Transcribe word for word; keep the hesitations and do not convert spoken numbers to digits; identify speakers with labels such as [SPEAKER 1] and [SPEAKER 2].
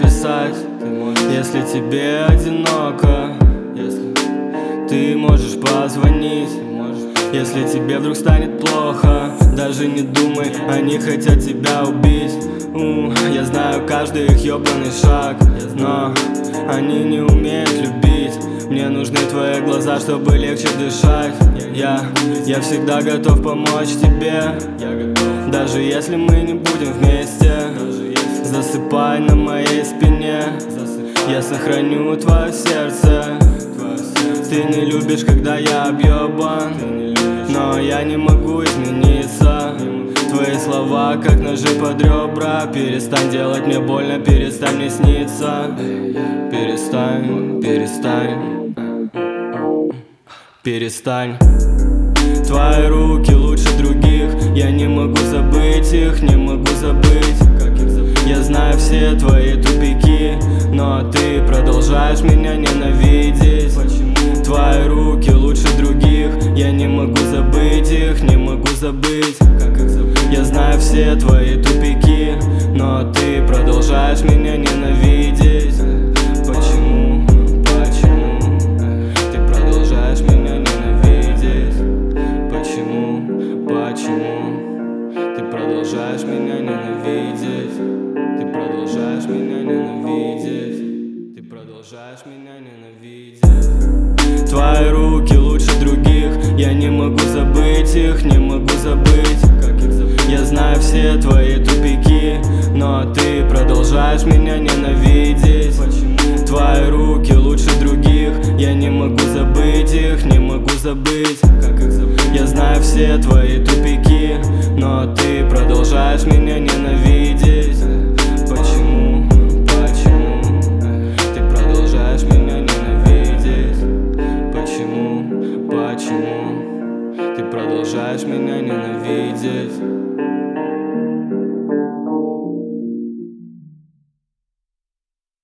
[SPEAKER 1] написать, если тебе одиноко. Если ты можешь позвонить, если тебе вдруг станет плохо. Даже не думай, они хотят тебя убить. У, Я знаю каждый их ёбаный шаг, но они не умеют любить. Мне нужны твои глаза, чтобы легче дышать. Я, я всегда готов помочь тебе, даже если мы не будем вместе. Засыпай на моей спине, я сохраню твое сердце. Ты не любишь, когда я объебан, но я не могу измениться. Твои слова, как ножи под ребра. Перестань делать мне больно, перестань мне сниться. Перестань, перестань, перестань. Твои руки лучше других, я не могу забыть их, не могу забыть. Я знаю все твои тупики, но ты продолжаешь меня ненавидеть. Твои руки лучше других, я не могу забыть их, не могу забыть. Я знаю все твои тупики, но ты продолжаешь меня ненавидеть. Почему, почему ты продолжаешь меня ненавидеть? Почему, почему ты продолжаешь меня ненавидеть? Ты продолжаешь меня ненавидеть. Ты продолжаешь меня ненавидеть. Твои руки лучше других, я не могу забыть их, не могу забыть. Я знаю все твои тупики, но ты продолжаешь меня ненавидеть. Твои руки лучше других, я не могу забыть их, не могу забыть. Я знаю все твои тупики, но ты продолжаешь меня ненавидеть. Почему, почему ты продолжаешь меня ненавидеть? Почему, почему ты продолжаешь меня ненавидеть?